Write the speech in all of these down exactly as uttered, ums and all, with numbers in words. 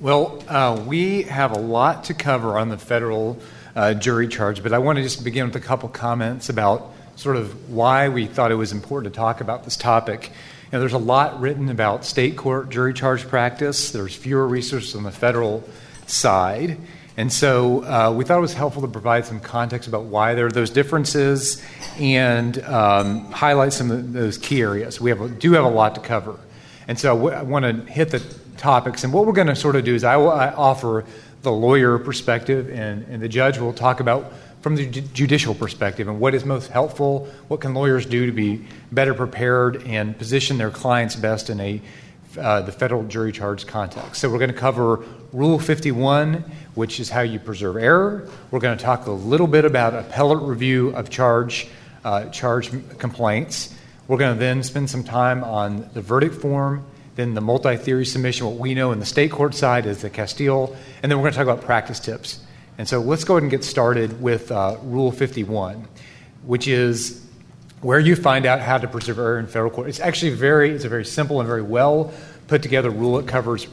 Well, uh, we have a lot to cover on the federal uh, jury charge, but I want to just begin with a couple comments about sort of why we thought it was important to talk about this topic. You know, there's a lot written about state court jury charge practice. There's fewer resources on the federal side. And so uh, we thought it was helpful to provide some context about why there are those differences and um, highlight some of those key areas. We have a, do have a lot to cover. And so I, w- I want to hit the topics. And what we're going to sort of do is I will I offer the lawyer perspective, and, and the judge will talk about from the ju- judicial perspective and what is most helpful, what can lawyers do to be better prepared and position their clients best in a uh, the federal jury charge context. So we're going to cover Rule fifty-one, which is how you preserve error. We're going to talk a little bit about appellate review of charge uh, charge complaints. We're going to then spend some time on the verdict form, then the multi-theory submission, what we know in the state court side is the Castile, and then we're going to talk about practice tips. And so let's go ahead and get started with uh, Rule fifty-one, which is where you find out how to preserve error in federal court. It's actually very, it's a very simple and very well put together rule. It covers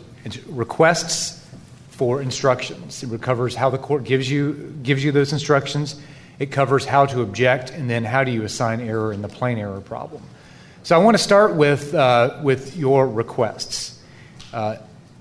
requests for instructions. It covers how the court gives you gives you those instructions. It covers how to object, and then how do you assign error in the plain error problem. So I want to start with uh, with your requests. Uh,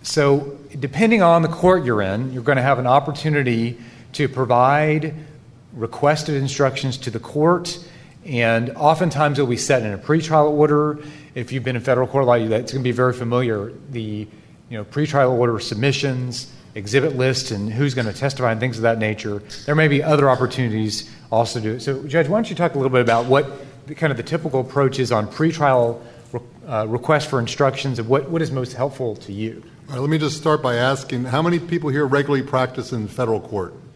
so depending on the court you're in, you're going to have an opportunity to provide requested instructions to the court, and oftentimes it'll be set in a pretrial order. If you've been in federal court law, that's going to be very familiar. The you know pretrial order submissions, exhibit lists, and who's going to testify and things of that nature. There may be other opportunities also to do it. So, Judge, why don't you talk a little bit about what the, kind of the typical approach is on pretrial uh, requests for instructions, and what, what is most helpful to you? All right, let me just start by asking, how many people here regularly practice in federal court?